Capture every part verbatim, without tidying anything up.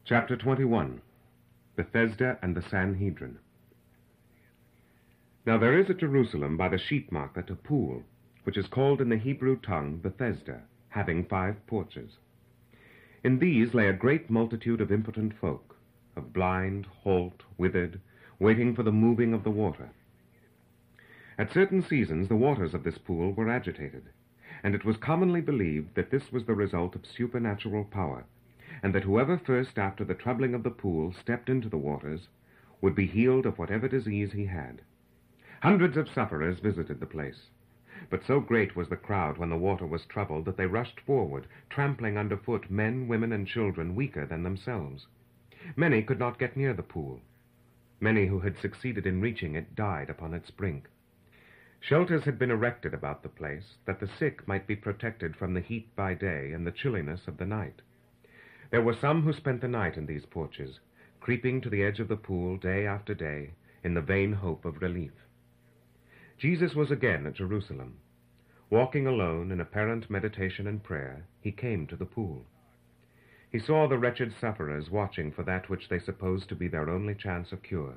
Chapter twenty-one. Bethesda and the Sanhedrin. Now there is at Jerusalem by the sheep market a pool, which is called in the Hebrew tongue Bethesda, having five porches. In these lay a great multitude of impotent folk, of blind, halt, withered, waiting for the moving of the water. At certain seasons the waters of this pool were agitated, and it was commonly believed that this was the result of supernatural power, and that whoever first after the troubling of the pool stepped into the waters would be healed of whatever disease he had. Hundreds of sufferers visited the place, but so great was the crowd when the water was troubled that they rushed forward, trampling underfoot men, women, and children weaker than themselves. Many could not get near the pool. Many who had succeeded in reaching it died upon its brink. Shelters had been erected about the place, that the sick might be protected from the heat by day and the chilliness of the night. There were some who spent the night in these porches, creeping to the edge of the pool day after day, in the vain hope of relief. Jesus was again at Jerusalem. Walking alone in apparent meditation and prayer, he came to the pool. He saw the wretched sufferers watching for that which they supposed to be their only chance of cure.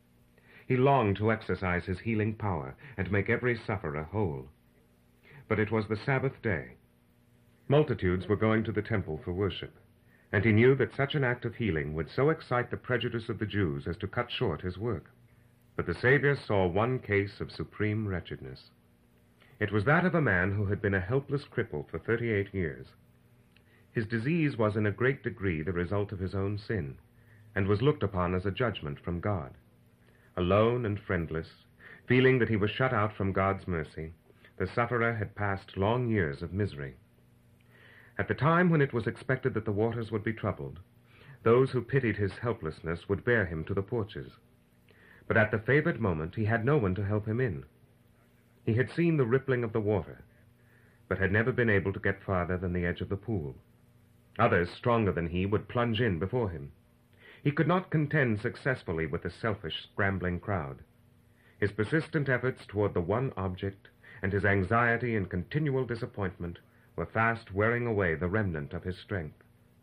He longed to exercise his healing power and make every sufferer whole. But it was the Sabbath day. Multitudes were going to the temple for worship, and he knew that such an act of healing would so excite the prejudice of the Jews as to cut short his work. But the Savior saw one case of supreme wretchedness. It was that of a man who had been a helpless cripple for thirty-eight years. His disease was in a great degree the result of his own sin, and was looked upon as a judgment from God. Alone and friendless, feeling that he was shut out from God's mercy, the sufferer had passed long years of misery. At the time when it was expected that the waters would be troubled, those who pitied his helplessness would bear him to the porches. But at the favored moment he had no one to help him in. He had seen the rippling of the water, but had never been able to get farther than the edge of the pool. Others, stronger than he, would plunge in before him. He could not contend successfully with the selfish, scrambling crowd. His persistent efforts toward the one object, and his anxiety and continual disappointment, were fast wearing away the remnant of his strength.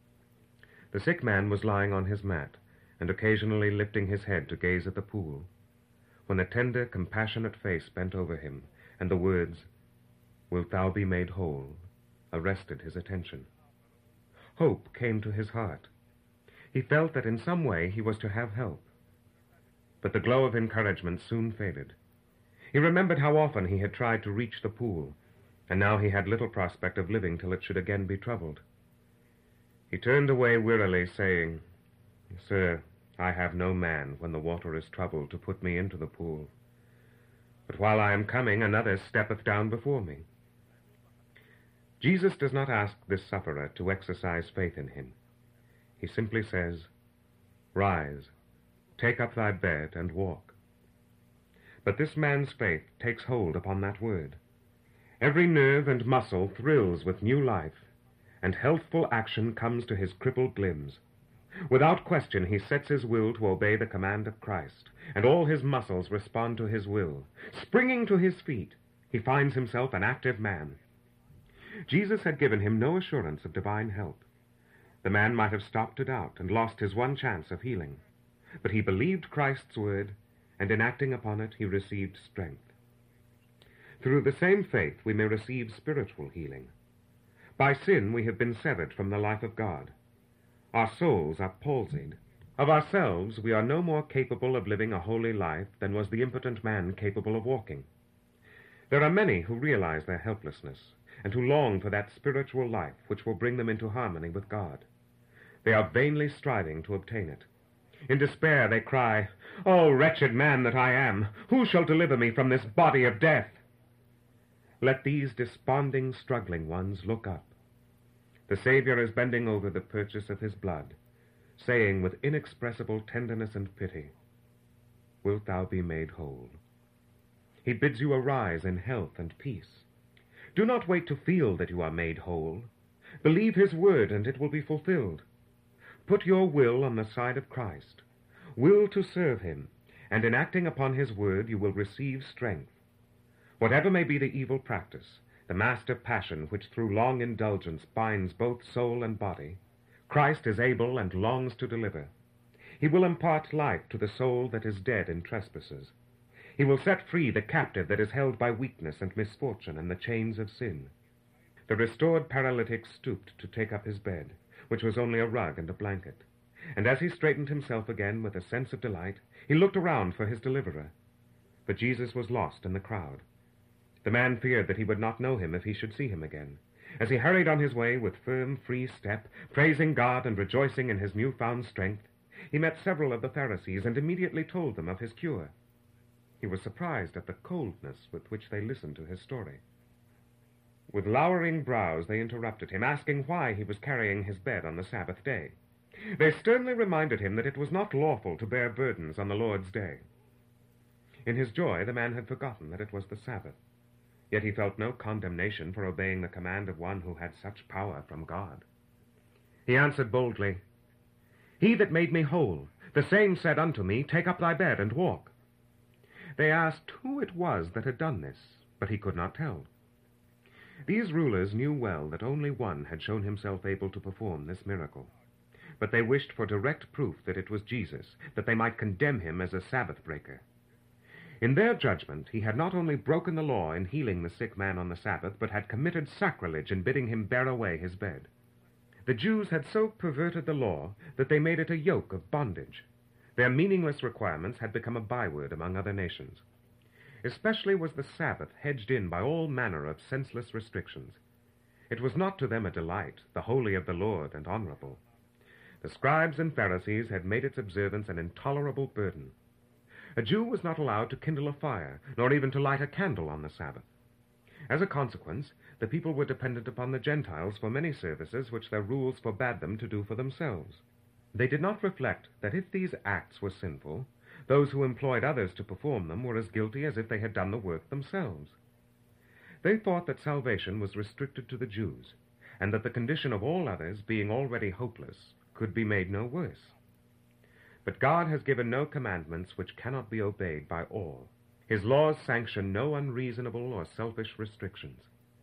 The sick man was lying on his mat, and occasionally lifting his head to gaze at the pool, when a tender, compassionate face bent over him, and the words, "Wilt thou be made whole?" arrested his attention. Hope came to his heart. He felt that in some way he was to have help. But the glow of encouragement soon faded. He remembered how often he had tried to reach the pool, and now he had little prospect of living till it should again be troubled. He turned away wearily, saying, "Sir, I have no man, when the water is troubled, to put me into the pool. But while I am coming, another steppeth down before me." Jesus does not ask this sufferer to exercise faith in him. He simply says, "Rise, take up thy bed, and walk." But this man's faith takes hold upon that word. Every nerve and muscle thrills with new life, and healthful action comes to his crippled limbs. Without question, he sets his will to obey the command of Christ, and all his muscles respond to his will. Springing to his feet, he finds himself an active man. Jesus had given him no assurance of divine help. The man might have stopped to doubt and lost his one chance of healing. But he believed Christ's word, and in acting upon it he received strength. Through the same faith we may receive spiritual healing. By sin we have been severed from the life of God. Our souls are palsied. Of ourselves we are no more capable of living a holy life than was the impotent man capable of walking. There are many who realize their helplessness, and who long for that spiritual life which will bring them into harmony with God. They are vainly striving to obtain it. In despair they cry, "O wretched man that I am, who shall deliver me from this body of death?" Let these desponding, struggling ones look up. The Savior is bending over the purchase of his blood, saying with inexpressible tenderness and pity, "Wilt thou be made whole?" He bids you arise in health and peace. Do not wait to feel that you are made whole. Believe his word, and it will be fulfilled. Put your will on the side of Christ. Will to serve him, and in acting upon his word you will receive strength. Whatever may be the evil practice, the master passion which through long indulgence binds both soul and body, Christ is able and longs to deliver. He will impart life to the soul that is dead in trespasses. He will set free the captive that is held by weakness and misfortune and the chains of sin. The restored paralytic stooped to take up his bed, which was only a rug and a blanket. And as he straightened himself again with a sense of delight, he looked around for his deliverer. But Jesus was lost in the crowd. The man feared that he would not know him if he should see him again. As he hurried on his way with firm, free step, praising God and rejoicing in his newfound strength, he met several of the Pharisees and immediately told them of his cure. He was surprised at the coldness with which they listened to his story. With lowering brows they interrupted him, asking why he was carrying his bed on the Sabbath day. They sternly reminded him that it was not lawful to bear burdens on the Lord's day. In his joy, the man had forgotten that it was the Sabbath. Yet he felt no condemnation for obeying the command of one who had such power from God. He answered boldly, "He that made me whole, the same said unto me, Take up thy bed and walk." They asked who it was that had done this, but he could not tell. These rulers knew well that only one had shown himself able to perform this miracle. But they wished for direct proof that it was Jesus, that they might condemn him as a Sabbath breaker. In their judgment, he had not only broken the law in healing the sick man on the Sabbath, but had committed sacrilege in bidding him bear away his bed. The Jews had so perverted the law that they made it a yoke of bondage. Their meaningless requirements had become a byword among other nations. Especially was the Sabbath hedged in by all manner of senseless restrictions. It was not to them a delight, the holy of the Lord and honorable. The scribes and Pharisees had made its observance an intolerable burden. A Jew was not allowed to kindle a fire, nor even to light a candle on the Sabbath. As a consequence, the people were dependent upon the Gentiles for many services which their rules forbade them to do for themselves. They did not reflect that if these acts were sinful, those who employed others to perform them were as guilty as if they had done the work themselves. They thought that salvation was restricted to the Jews, and that the condition of all others, being already hopeless, could be made no worse. But God has given no commandments which cannot be obeyed by all. His laws sanction no unreasonable or selfish restrictions.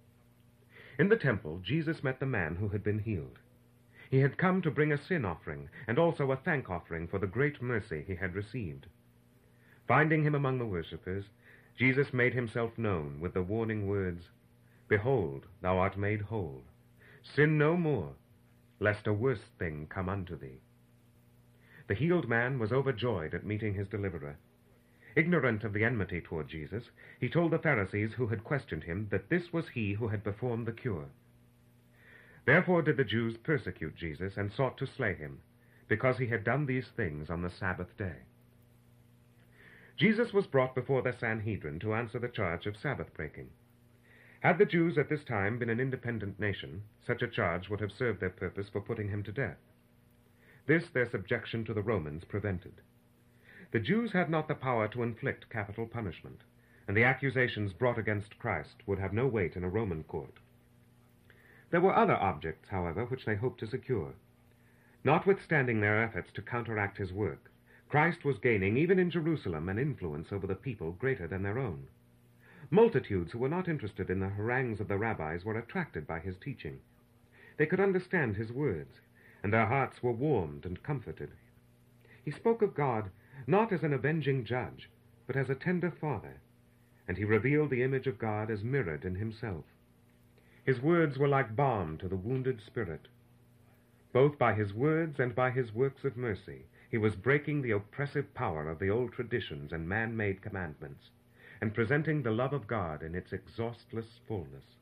In the temple, Jesus met the man who had been healed. He had come to bring a sin offering and also a thank offering for the great mercy he had received. Finding him among the worshippers, Jesus made himself known with the warning words, "Behold, thou art made whole. Sin no more, lest a worse thing come unto thee." The healed man was overjoyed at meeting his deliverer. Ignorant of the enmity toward Jesus, he told the Pharisees who had questioned him that this was he who had performed the cure. Therefore did the Jews persecute Jesus and sought to slay him, because he had done these things on the Sabbath day. Jesus was brought before the Sanhedrin to answer the charge of Sabbath breaking. Had the Jews at this time been an independent nation, such a charge would have served their purpose for putting him to death. This their subjection to the Romans prevented. The Jews had not the power to inflict capital punishment, and the accusations brought against Christ would have no weight in a Roman court. There were other objects, however, which they hoped to secure. Notwithstanding their efforts to counteract his work, Christ was gaining, even in Jerusalem, an influence over the people greater than their own. Multitudes who were not interested in the harangues of the rabbis were attracted by his teaching. They could understand his words, and their hearts were warmed and comforted. He spoke of God not as an avenging judge, but as a tender father, and he revealed the image of God as mirrored in himself. His words were like balm to the wounded spirit. Both by his words and by his works of mercy, he was breaking the oppressive power of the old traditions and man-made commandments, and presenting the love of God in its exhaustless fullness.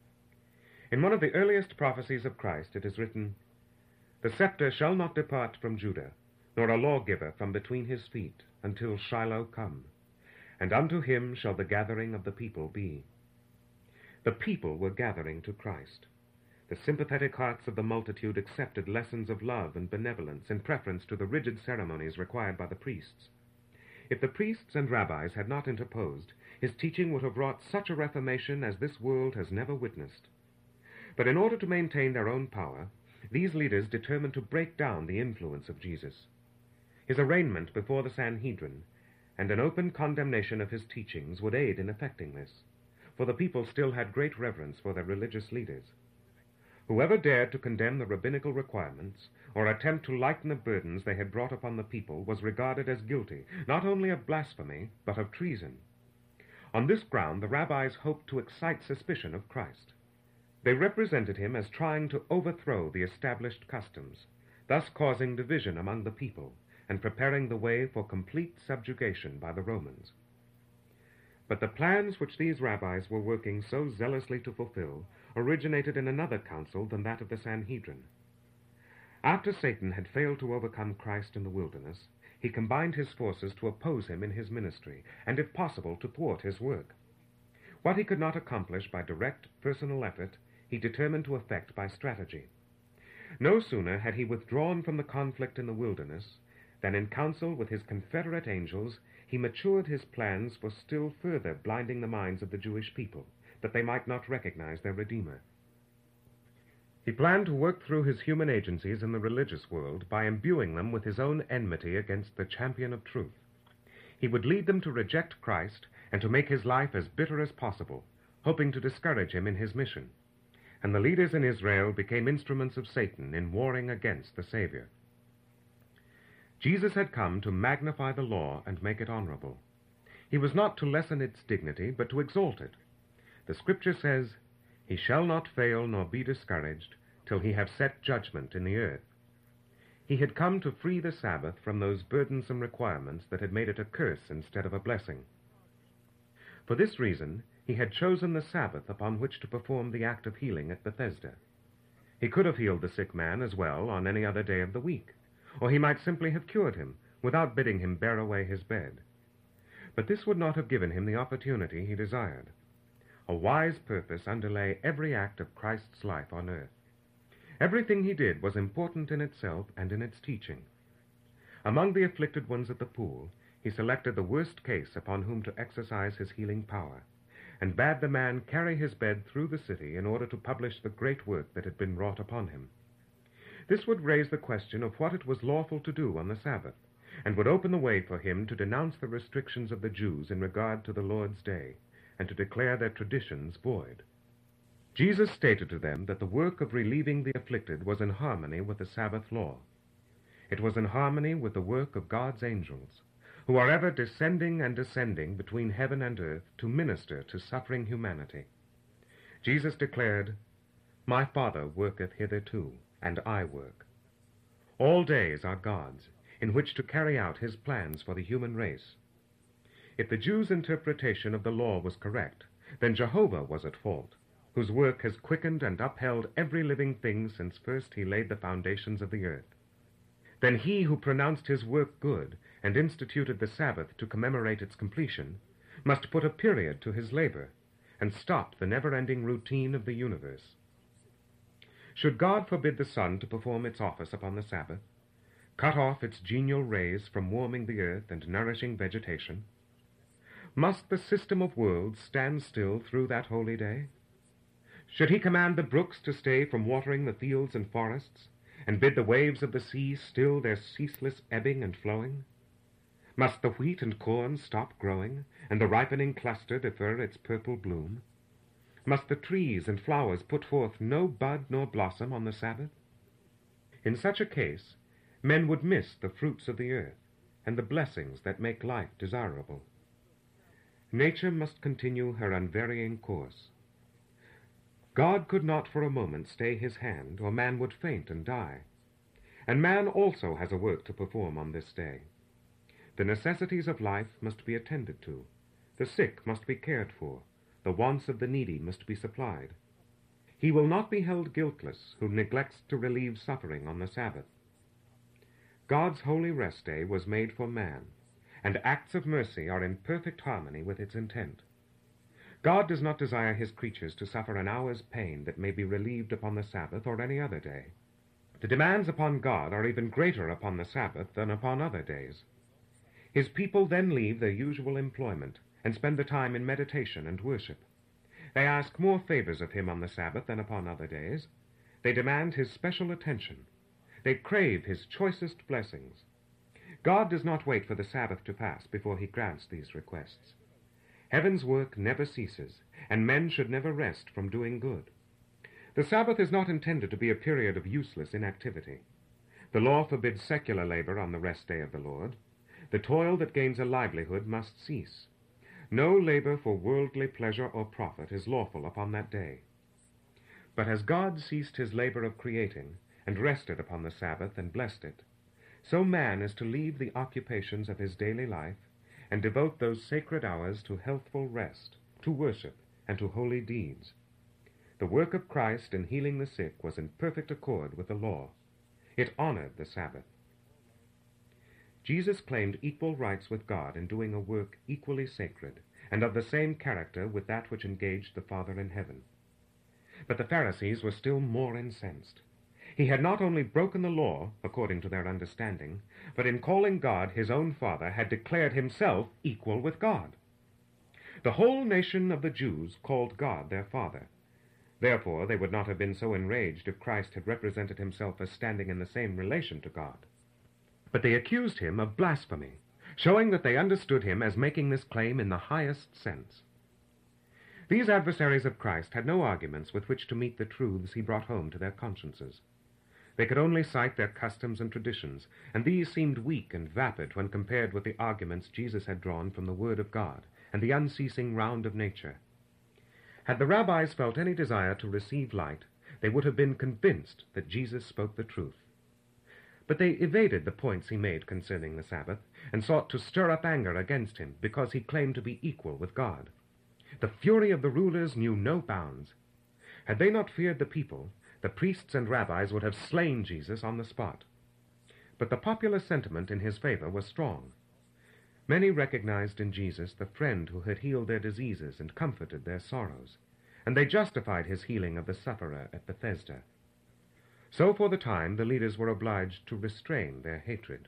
In one of the earliest prophecies of Christ it is written, "The scepter shall not depart from Judah, nor a lawgiver from between his feet, until Shiloh come, and unto him shall the gathering of the people be." The people were gathering to Christ. The sympathetic hearts of the multitude accepted lessons of love and benevolence in preference to the rigid ceremonies required by the priests. If the priests and rabbis had not interposed, his teaching would have wrought such a reformation as this world has never witnessed. But in order to maintain their own power, these leaders determined to break down the influence of Jesus. His arraignment before the Sanhedrin and an open condemnation of his teachings would aid in effecting this, for the people still had great reverence for their religious leaders. Whoever dared to condemn the rabbinical requirements or attempt to lighten the burdens they had brought upon the people was regarded as guilty, not only of blasphemy, but of treason. On this ground, the rabbis hoped to excite suspicion of Christ. They represented him as trying to overthrow the established customs, thus causing division among the people and preparing the way for complete subjugation by the Romans. But the plans which these rabbis were working so zealously to fulfill originated in another council than that of the Sanhedrin. After Satan had failed to overcome Christ in the wilderness, he combined his forces to oppose him in his ministry, and if possible to thwart his work. What he could not accomplish by direct personal effort, he determined to effect by strategy. No sooner had he withdrawn from the conflict in the wilderness than in council with his confederate angels he matured his plans for still further blinding the minds of the Jewish people, that they might not recognize their Redeemer. He planned to work through his human agencies in the religious world by imbuing them with his own enmity against the champion of truth. He would lead them to reject Christ and to make his life as bitter as possible, hoping to discourage him in his mission. And the leaders in Israel became instruments of Satan in warring against the Savior. Jesus had come to magnify the law and make it honorable. He was not to lessen its dignity, but to exalt it. The Scripture says, "He shall not fail nor be discouraged till he have set judgment in the earth." He had come to free the Sabbath from those burdensome requirements that had made it a curse instead of a blessing. For this reason, he had chosen the Sabbath upon which to perform the act of healing at Bethesda. He could have healed the sick man as well on any other day of the week, or he might simply have cured him without bidding him bear away his bed. But this would not have given him the opportunity he desired. A wise purpose underlay every act of Christ's life on earth. Everything he did was important in itself and in its teaching. Among the afflicted ones at the pool, he selected the worst case upon whom to exercise his healing power, and bade the man carry his bed through the city in order to publish the great work that had been wrought upon him. This would raise the question of what it was lawful to do on the Sabbath, and would open the way for him to denounce the restrictions of the Jews in regard to the Lord's Day, and to declare their traditions void. Jesus stated to them that the work of relieving the afflicted was in harmony with the Sabbath law. It was in harmony with the work of God's angels, who are ever descending and descending between heaven and earth to minister to suffering humanity. Jesus declared, "My Father worketh hitherto, and I work." All days are God's, in which to carry out his plans for the human race. If the Jews' interpretation of the law was correct, then Jehovah was at fault, whose work has quickened and upheld every living thing since first he laid the foundations of the earth. Then he who pronounced his work good and instituted the Sabbath to commemorate its completion must put a period to his labor and stop the never-ending routine of the universe. Should God forbid the sun to perform its office upon the Sabbath, cut off its genial rays from warming the earth and nourishing vegetation, must the system of worlds stand still through that holy day? Should he command the brooks to stay from watering the fields and forests, and bid the waves of the sea still their ceaseless ebbing and flowing? Must the wheat and corn stop growing, and the ripening cluster defer its purple bloom? Must the trees and flowers put forth no bud nor blossom on the Sabbath? In such a case, men would miss the fruits of the earth and the blessings that make life desirable. Nature must continue her unvarying course. God could not for a moment stay his hand, or man would faint and die. And man also has a work to perform on this day. The necessities of life must be attended to. The sick must be cared for. The wants of the needy must be supplied. He will not be held guiltless who neglects to relieve suffering on the Sabbath. God's holy rest day was made for man, and acts of mercy are in perfect harmony with its intent. God does not desire his creatures to suffer an hour's pain that may be relieved upon the Sabbath or any other day. The demands upon God are even greater upon the Sabbath than upon other days. His people then leave their usual employment and spend the time in meditation and worship. They ask more favors of him on the Sabbath than upon other days. They demand his special attention. They crave his choicest blessings. God does not wait for the Sabbath to pass before he grants these requests. Heaven's work never ceases, and men should never rest from doing good. The Sabbath is not intended to be a period of useless inactivity. The law forbids secular labor on the rest day of the Lord. The toil that gains a livelihood must cease. No labor for worldly pleasure or profit is lawful upon that day. But as God ceased his labor of creating, and rested upon the Sabbath and blessed it, so man is to leave the occupations of his daily life and devote those sacred hours to healthful rest, to worship, and to holy deeds. The work of Christ in healing the sick was in perfect accord with the law. It honored the Sabbath. Jesus claimed equal rights with God in doing a work equally sacred, and of the same character with that which engaged the Father in heaven. But the Pharisees were still more incensed. He had not only broken the law, according to their understanding, but in calling God his own Father had declared himself equal with God. The whole nation of the Jews called God their Father. Therefore they would not have been so enraged if Christ had represented himself as standing in the same relation to God. But they accused him of blasphemy, showing that they understood him as making this claim in the highest sense. These adversaries of Christ had no arguments with which to meet the truths he brought home to their consciences. They could only cite their customs and traditions, and these seemed weak and vapid when compared with the arguments Jesus had drawn from the Word of God and the unceasing round of nature. Had the rabbis felt any desire to receive light, they would have been convinced that Jesus spoke the truth. But they evaded the points he made concerning the Sabbath, and sought to stir up anger against him because he claimed to be equal with God. The fury of the rulers knew no bounds. Had they not feared the people, the priests and rabbis would have slain Jesus on the spot. But the popular sentiment in his favor was strong. Many recognized in Jesus the friend who had healed their diseases and comforted their sorrows, and they justified his healing of the sufferer at Bethesda. So for the time the leaders were obliged to restrain their hatred.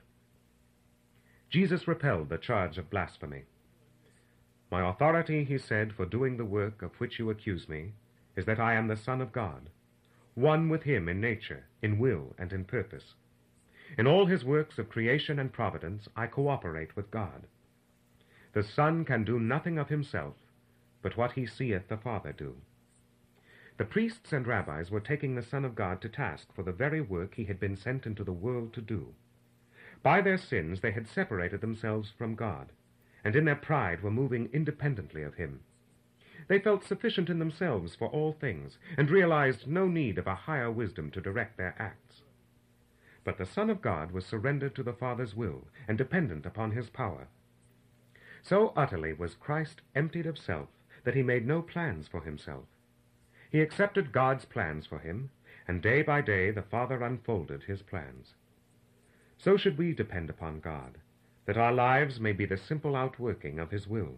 Jesus repelled the charge of blasphemy. "My authority," he said, "for doing the work of which you accuse me, is that I am the Son of God, one with him in nature, in will, and in purpose. In all his works of creation and providence I cooperate with God. The Son can do nothing of himself, but what he seeth the Father do." The priests and rabbis were taking the Son of God to task for the very work he had been sent into the world to do. By their sins they had separated themselves from God, and in their pride were moving independently of him. They felt sufficient in themselves for all things, and realized no need of a higher wisdom to direct their acts. But the Son of God was surrendered to the Father's will and dependent upon his power. So utterly was Christ emptied of self that he made no plans for himself. He accepted God's plans for him, and day by day the Father unfolded his plans. So should we depend upon God, that our lives may be the simple outworking of his will.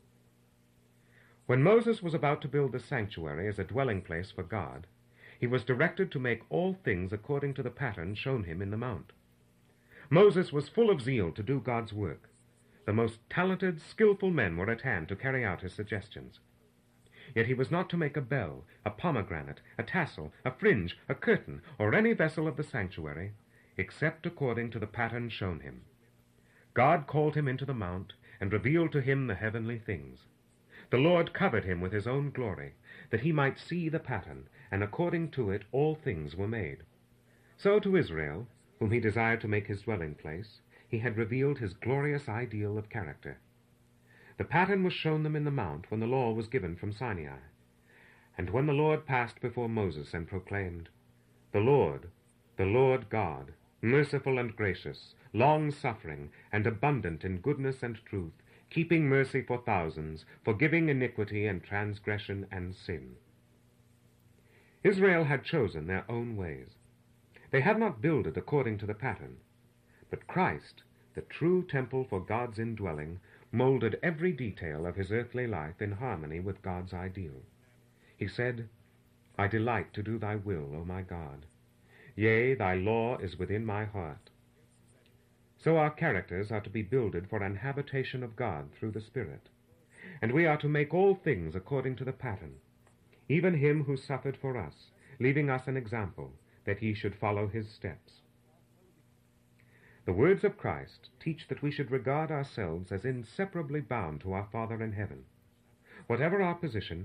When Moses was about to build the sanctuary as a dwelling place for God, he was directed to make all things according to the pattern shown him in the mount. Moses was full of zeal to do God's work. The most talented, skillful men were at hand to carry out his suggestions. Yet he was not to make a bell, a pomegranate, a tassel, a fringe, a curtain, or any vessel of the sanctuary, except according to the pattern shown him. God called him into the mount and revealed to him the heavenly things. The Lord covered him with his own glory, that he might see the pattern, and according to it all things were made. So to Israel, whom he desired to make his dwelling place, he had revealed his glorious ideal of character. The pattern was shown them in the mount when the law was given from Sinai. And when the Lord passed before Moses and proclaimed, "The Lord, the Lord God, merciful and gracious, long-suffering, and abundant in goodness and truth, keeping mercy for thousands, forgiving iniquity and transgression and sin." Israel had chosen their own ways. They had not builded according to the pattern. But Christ, the true temple for God's indwelling, molded every detail of his earthly life in harmony with God's ideal. He said, "I delight to do thy will, O my God. Yea, thy law is within my heart." So our characters are to be builded for an habitation of God through the Spirit, and we are to make all things according to the pattern, even him who suffered for us, leaving us an example, that ye should follow his steps. The words of Christ teach that we should regard ourselves as inseparably bound to our Father in heaven. Whatever our position,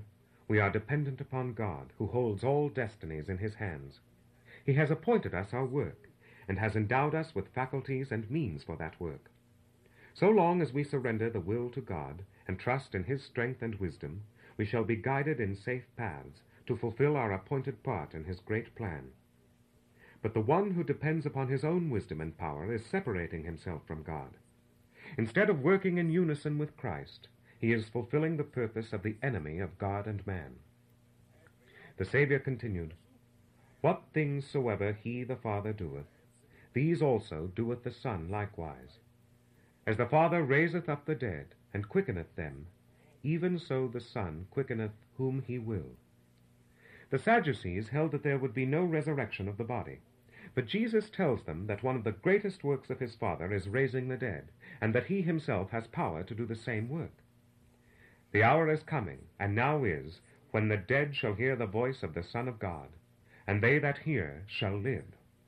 we are dependent upon God, who holds all destinies in his hands. He has appointed us our work, and has endowed us with faculties and means for that work. So long as we surrender the will to God and trust in his strength and wisdom, we shall be guided in safe paths to fulfill our appointed part in his great plan. But the one who depends upon his own wisdom and power is separating himself from God. Instead of working in unison with Christ, he is fulfilling the purpose of the enemy of God and man. The Savior continued, "What things soever he the Father doeth, these also doeth the Son likewise. As the Father raiseth up the dead, and quickeneth them, even so the Son quickeneth whom he will." The Sadducees held that there would be no resurrection of the body, but Jesus tells them that one of the greatest works of his Father is raising the dead, and that he himself has power to do the same work. The hour is coming, and now is, when the dead shall hear the voice of the Son of God, and they that hear shall live.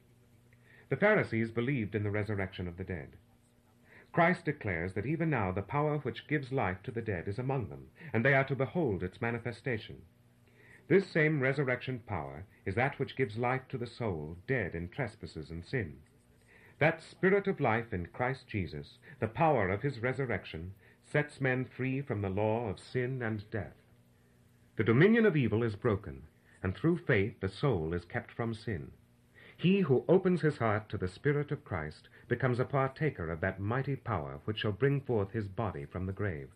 The Pharisees believed in the resurrection of the dead. Christ declares that even now the power which gives life to the dead is among them, and they are to behold its manifestation. This same resurrection power is that which gives life to the soul dead in trespasses and sin. That spirit of life in Christ Jesus, the power of his resurrection, sets men free from the law of sin and death. The dominion of evil is broken, and through faith the soul is kept from sin. He who opens his heart to the Spirit of Christ becomes a partaker of that mighty power which shall bring forth his body from the grave.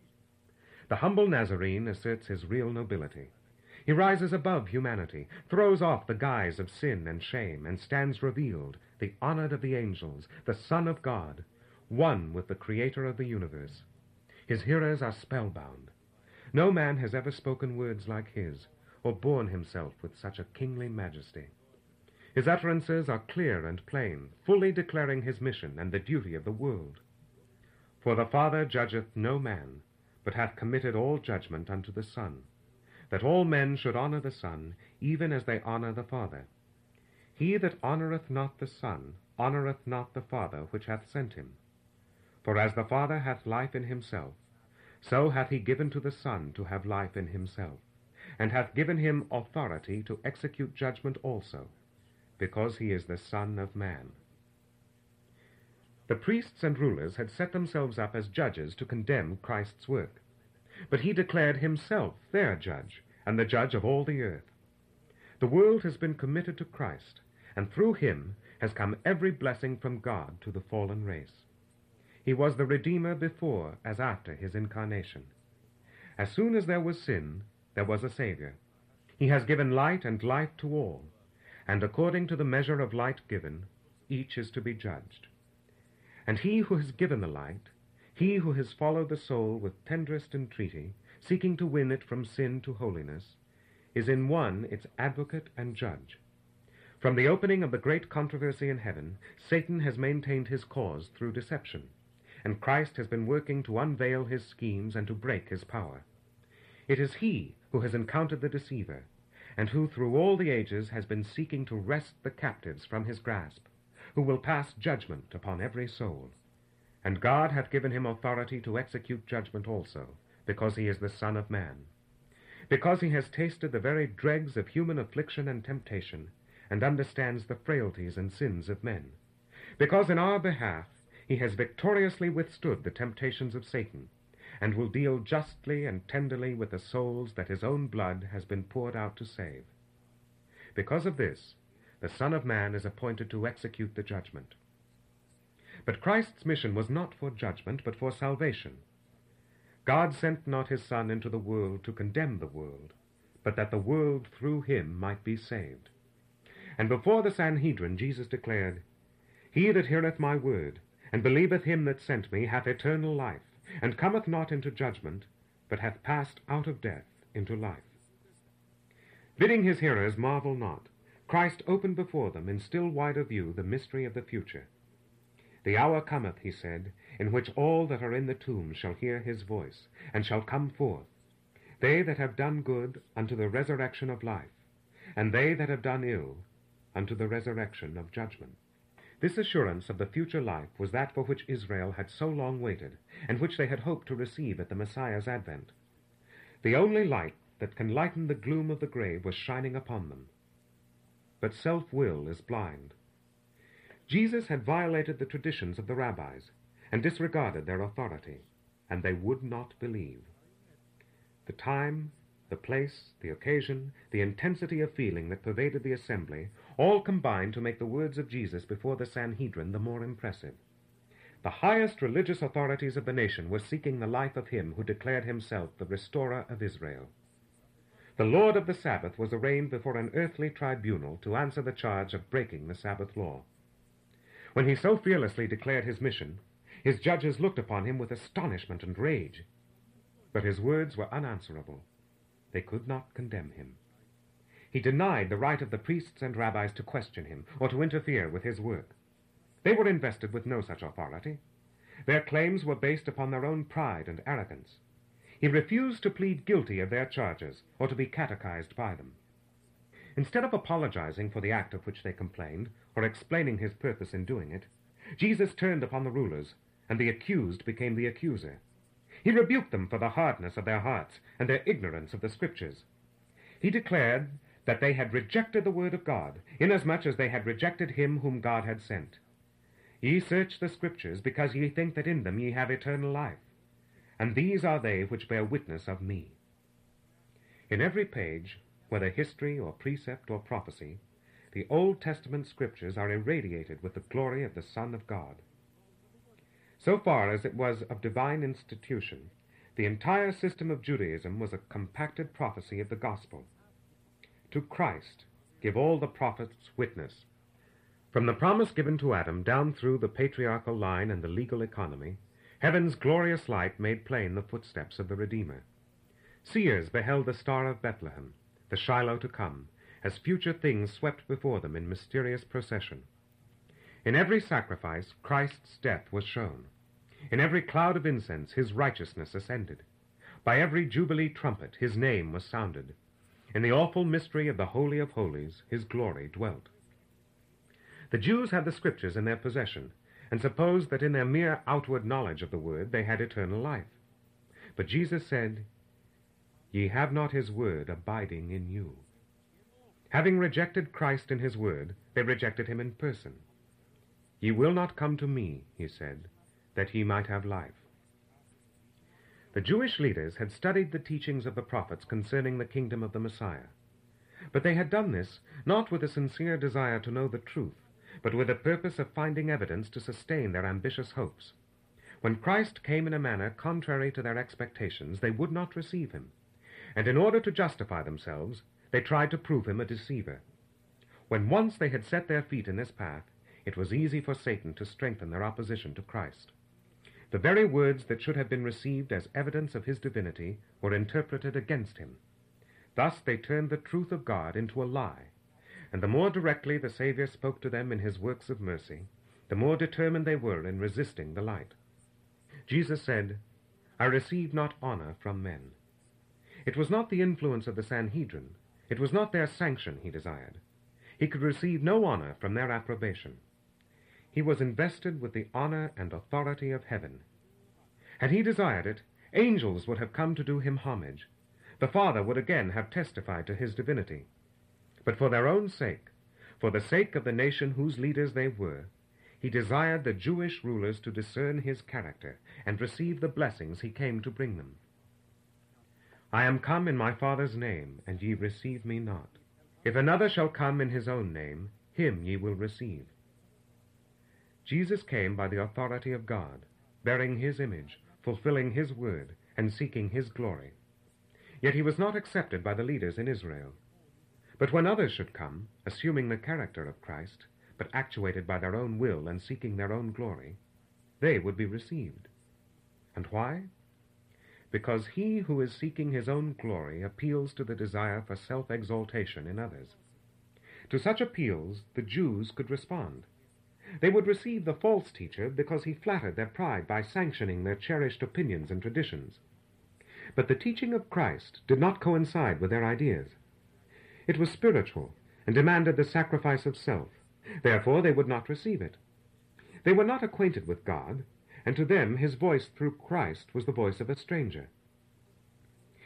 The humble Nazarene asserts his real nobility. He rises above humanity, throws off the guise of sin and shame, and stands revealed, the honored of the angels, the Son of God, one with the Creator of the universe. His hearers are spellbound. No man has ever spoken words like his, or borne himself with such a kingly majesty. His utterances are clear and plain, fully declaring his mission and the duty of the world. For the Father judgeth no man, but hath committed all judgment unto the Son, that all men should honor the Son, even as they honor the Father. He that honoreth not the Son honoreth not the Father which hath sent him. For as the Father hath life in himself, so hath he given to the Son to have life in himself, and hath given him authority to execute judgment also, because he is the Son of Man. The priests and rulers had set themselves up as judges to condemn Christ's work, but he declared himself their judge, and the judge of all the earth. The world has been committed to Christ, and through him has come every blessing from God to the fallen race. He was the Redeemer before as after his incarnation. As soon as there was sin, there was a Savior. He has given light and life to all, and according to the measure of light given, each is to be judged. And he who has given the light, he who has followed the soul with tenderest entreaty, seeking to win it from sin to holiness, is in one its advocate and judge. From the opening of the great controversy in heaven, Satan has maintained his cause through deception, and Christ has been working to unveil his schemes and to break his power. It is he who has encountered the deceiver, and who through all the ages has been seeking to wrest the captives from his grasp, who will pass judgment upon every soul. And God hath given him authority to execute judgment also, because he is the Son of Man. Because he has tasted the very dregs of human affliction and temptation, and understands the frailties and sins of men. Because in our behalf he has victoriously withstood the temptations of Satan, and will deal justly and tenderly with the souls that his own blood has been poured out to save. Because of this, the Son of Man is appointed to execute the judgment. But Christ's mission was not for judgment, but for salvation. God sent not his Son into the world to condemn the world, but that the world through him might be saved. And before the Sanhedrin Jesus declared, He that heareth my word, and believeth him that sent me, hath eternal life, and cometh not into judgment, but hath passed out of death into life. Bidding his hearers marvel not, Christ opened before them in still wider view the mystery of the future. The hour cometh, he said, in which all that are in the tomb shall hear his voice, and shall come forth, they that have done good unto the resurrection of life, and they that have done ill unto the resurrection of judgment. This assurance of the future life was that for which Israel had so long waited, and which they had hoped to receive at the Messiah's advent. The only light that can lighten the gloom of the grave was shining upon them. But self-will is blind. Jesus had violated the traditions of the rabbis and disregarded their authority, and they would not believe. The time, the place, the occasion, the intensity of feeling that pervaded the assembly all combined to make the words of Jesus before the Sanhedrin the more impressive. The highest religious authorities of the nation were seeking the life of him who declared himself the restorer of Israel. The Lord of the Sabbath was arraigned before an earthly tribunal to answer the charge of breaking the Sabbath law. When he so fearlessly declared his mission, his judges looked upon him with astonishment and rage. But his words were unanswerable. They could not condemn him. He denied the right of the priests and rabbis to question him or to interfere with his work. They were invested with no such authority. Their claims were based upon their own pride and arrogance. He refused to plead guilty of their charges or to be catechized by them. Instead of apologizing for the act of which they complained or explaining his purpose in doing it, Jesus turned upon the rulers, and the accused became the accuser. He rebuked them for the hardness of their hearts and their ignorance of the Scriptures. He declared that they had rejected the word of God, inasmuch as they had rejected him whom God had sent. Ye search the Scriptures, because ye think that in them ye have eternal life. And these are they which bear witness of me. In every page, whether history or precept or prophecy, the Old Testament Scriptures are irradiated with the glory of the Son of God. So far as it was of divine institution, the entire system of Judaism was a compacted prophecy of the gospel. To Christ give all the prophets witness. From the promise given to Adam down through the patriarchal line and the legal economy, heaven's glorious light made plain the footsteps of the Redeemer. Seers beheld the star of Bethlehem, the Shiloh to come, as future things swept before them in mysterious procession. In every sacrifice, Christ's death was shown. In every cloud of incense, his righteousness ascended. By every jubilee trumpet, his name was sounded. In the awful mystery of the Holy of Holies, his glory dwelt. The Jews had the Scriptures in their possession, and supposed that in their mere outward knowledge of the word they had eternal life. But Jesus said, Ye have not his word abiding in you. Having rejected Christ in his word, they rejected him in person. Ye will not come to me, he said, that ye might have life. The Jewish leaders had studied the teachings of the prophets concerning the kingdom of the Messiah. But they had done this not with a sincere desire to know the truth, but with the purpose of finding evidence to sustain their ambitious hopes. When Christ came in a manner contrary to their expectations, they would not receive him, and in order to justify themselves, they tried to prove him a deceiver. When once they had set their feet in this path, it was easy for Satan to strengthen their opposition to Christ. The very words that should have been received as evidence of his divinity were interpreted against him. Thus they turned the truth of God into a lie, and the more directly the Savior spoke to them in his works of mercy, the more determined they were in resisting the light. Jesus said, I receive not honor from men. It was not the influence of the Sanhedrin, it was not their sanction he desired. He could receive no honor from their approbation. He was invested with the honor and authority of heaven. Had he desired it, angels would have come to do him homage. The Father would again have testified to his divinity. But for their own sake, for the sake of the nation whose leaders they were, he desired the Jewish rulers to discern his character and receive the blessings he came to bring them. I am come in my Father's name, and ye receive me not. If another shall come in his own name, him ye will receive. Jesus came by the authority of God, bearing his image, fulfilling his word, and seeking his glory. Yet he was not accepted by the leaders in Israel. But when others should come, assuming the character of Christ, but actuated by their own will and seeking their own glory, they would be received. And why? Because he who is seeking his own glory appeals to the desire for self-exaltation in others. To such appeals the Jews could respond. They would receive the false teacher because he flattered their pride by sanctioning their cherished opinions and traditions. But the teaching of Christ did not coincide with their ideas. It was spiritual and demanded the sacrifice of self. Therefore they would not receive it. They were not acquainted with God, and to them his voice through Christ was the voice of a stranger.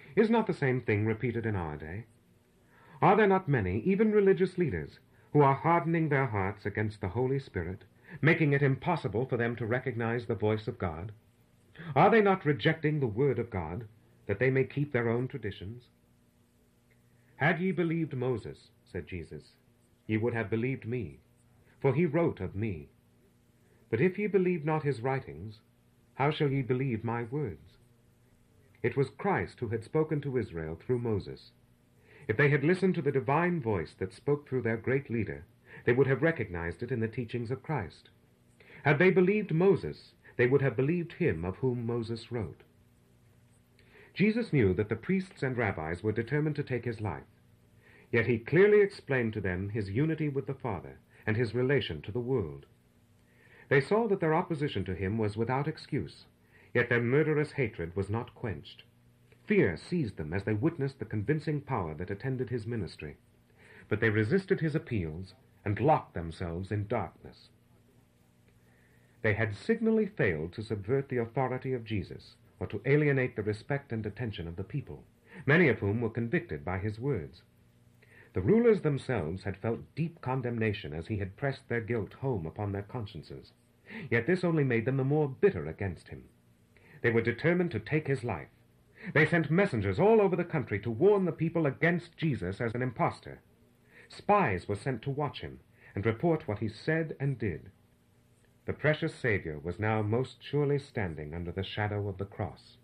Is not the same thing repeated in our day? Are there not many, even religious leaders, who are hardening their hearts against the Holy Spirit, making it impossible for them to recognize the voice of God? Are they not rejecting the word of God, that they may keep their own traditions? Had ye believed Moses, said Jesus, ye would have believed me, for he wrote of me. But if ye believe not his writings, how shall ye believe my words? It was Christ who had spoken to Israel through Moses. If they had listened to the divine voice that spoke through their great leader, they would have recognized it in the teachings of Christ. Had they believed Moses, they would have believed him of whom Moses wrote. Jesus knew that the priests and rabbis were determined to take his life, yet he clearly explained to them his unity with the Father and his relation to the world. They saw that their opposition to him was without excuse, yet their murderous hatred was not quenched. Fear seized them as they witnessed the convincing power that attended his ministry, but they resisted his appeals and locked themselves in darkness. They had signally failed to subvert the authority of Jesus, or to alienate the respect and attention of the people, many of whom were convicted by his words. The rulers themselves had felt deep condemnation as he had pressed their guilt home upon their consciences, yet this only made them the more bitter against him. They were determined to take his life. They sent messengers all over the country to warn the people against Jesus as an impostor. Spies were sent to watch him and report what he said and did. The precious Savior was now most surely standing under the shadow of the cross.